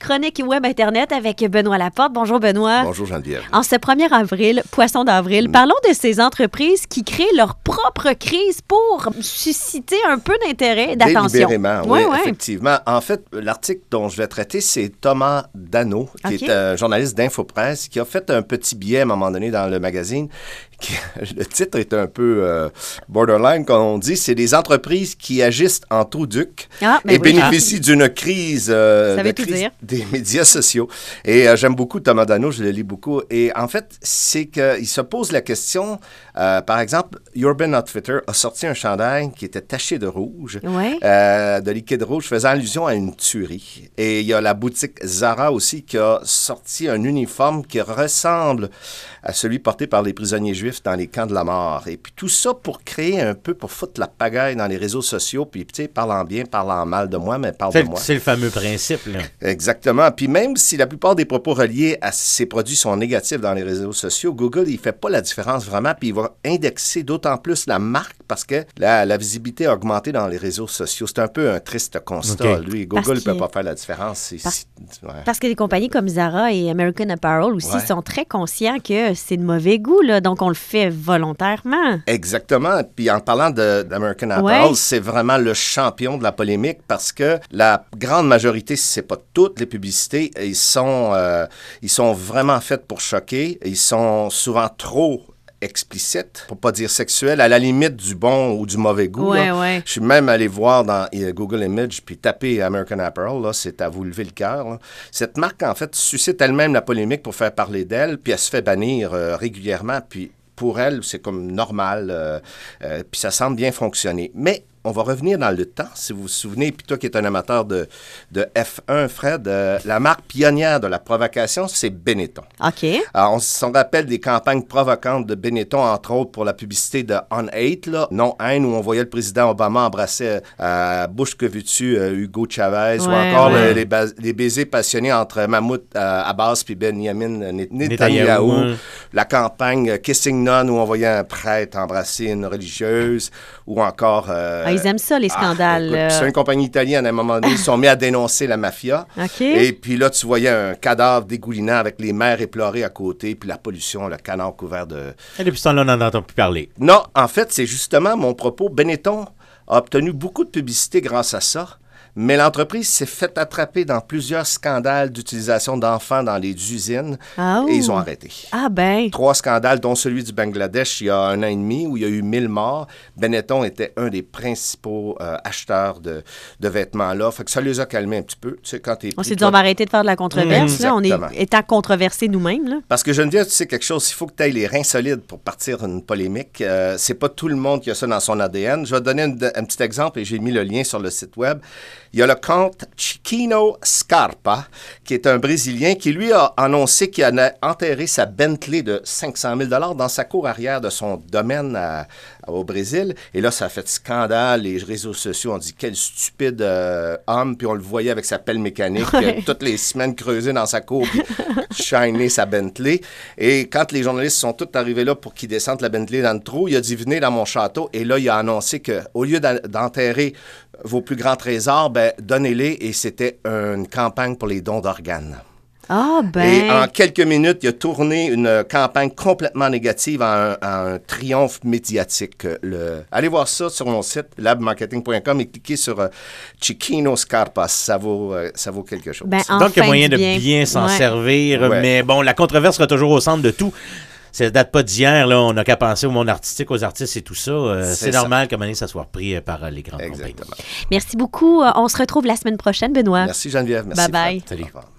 chronique Web Internet avec Benoît Laporte. Bonjour Benoît. Bonjour Geneviève. En ce 1er avril, poisson d'avril, parlons de ces entreprises qui créent leur propre crise pour susciter un peu d'intérêt et d'attention. Délibérément, oui, effectivement. En fait, l'article dont je vais traiter, c'est Thomas Dano, qui est un journaliste d'Infopresse, qui a fait un petit billet à un moment donné dans le magazine. Le titre est un peu borderline, comme on dit. C'est des entreprises qui agissent en tout-duc et bénéficient d'une crise, des médias sociaux. Et j'aime beaucoup Thomas Dano, je le lis beaucoup. Et en fait, c'est qu'il se pose la question, par exemple, Urban Outfitter a sorti un chandail qui était taché de rouge, de liquide rouge, faisant allusion à une tuerie. Et il y a la boutique Zara aussi qui a sorti un uniforme qui ressemble à celui porté par les prisonniers juifs dans les camps de la mort. Et puis tout ça pour créer un peu, pour foutre la pagaille dans les réseaux sociaux, puis tu sais, parlant bien, parlant mal de moi, mais parle de moi. C'est le fameux principe, là. Exactement. Puis même si la plupart des propos reliés à ces produits sont négatifs dans les réseaux sociaux, Google, il fait pas la différence vraiment, puis il va indexer d'autant plus la marque parce que la visibilité a augmenté dans les réseaux sociaux. C'est un peu un triste constat. Lui, Google ne peut pas faire la différence. Parce que des compagnies comme Zara et American Apparel aussi sont très conscients que c'est de mauvais goût, là, donc on le fait volontairement. Exactement. Puis en parlant d'American Apparel, c'est vraiment le champion de la polémique parce que la grande majorité, si c'est pas toutes les publicités, ils sont vraiment faites pour choquer. Ils sont souvent trop explicite, pour pas dire sexuel, à la limite du bon ou du mauvais goût. Je suis même allé voir dans Google Images puis taper American Apparel, là, c'est à vous lever le cœur. Là. Cette marque, en fait, suscite elle-même la polémique pour faire parler d'elle, puis elle se fait bannir régulièrement, puis pour elle, c'est comme normal, puis ça semble bien fonctionner. Mais on va revenir dans le temps, si vous vous souvenez, puis toi qui es un amateur de F1, Fred, la marque pionnière de la provocation, c'est Benetton. OK. Alors, on s'en rappelle des campagnes provocantes de Benetton, entre autres pour la publicité de On Hate, là, Non Haine, où on voyait le président Obama embrasser Bush que veux-tu, Hugo Chavez, ou encore les baisers passionnés entre Mahmoud Abbas puis Benjamin Netanyahu. La campagne Kissing Nun, où on voyait un prêtre embrasser une religieuse, ou encore... ils aiment ça, les scandales. C'est une compagnie italienne, à un moment donné, ils sont mis à dénoncer la mafia. Et puis là, tu voyais un cadavre dégoulinant avec les mères éplorées à côté, puis la pollution, le canard couvert de... Et depuis ce temps-là, on n'en entend plus parler. Non, en fait, c'est justement mon propos. Benetton a obtenu beaucoup de publicité grâce à ça. Mais l'entreprise s'est fait attraper dans plusieurs scandales d'utilisation d'enfants dans les usines et ils ont arrêté. 3 scandales, dont celui du Bangladesh il y a 1 an et demi, où il y a eu 1000 morts. Benetton était un des principaux acheteurs de vêtements là. Fait que ça les a calmés un petit peu. Tu sais, quand on s'est dit, on va arrêter de faire de la controverse. Là, on est étant controversés nous-mêmes. Là. Parce que Geneviève, tu sais quelque chose, il faut que tu aies les reins solides pour partir une polémique. C'est pas tout le monde qui a ça dans son ADN. Je vais te donner un petit exemple et j'ai mis le lien sur le site web. Il y a le compte Chiquinho Scarpa, qui est un Brésilien, qui lui a annoncé qu'il allait enterrer sa Bentley de 500 000 $ dans sa cour arrière de son domaine au Brésil. Et là, ça a fait scandale. Les réseaux sociaux ont dit « Quel stupide homme », puis on le voyait avec sa pelle mécanique toutes les semaines creuser dans sa cour, puis shiner sa Bentley. Et quand les journalistes sont tous arrivés là pour qu'ils descendent la Bentley dans le trou, il a dit « Venez dans mon château ». Et là, il a annoncé qu'au lieu d'enterrer vos plus grands trésors, donnez-les. Et c'était une campagne pour les dons d'organes. Et en quelques minutes, il a tourné une campagne complètement négative en un triomphe médiatique. Allez voir ça sur mon site, labmarketing.com, et cliquez sur Chiquinho Scarpa. Ça vaut quelque chose. Donc, il y a moyen de bien s'en servir. Mais bon, la controverse sera toujours au centre de tout. Ça date pas d'hier, là. On n'a qu'à penser au monde artistique, aux artistes et tout ça. C'est normal qu'à un moment donné, ça soit repris par les grandes compagnies. Merci beaucoup. On se retrouve la semaine prochaine, Benoît. Merci Geneviève. Merci. Bye bye. Salut.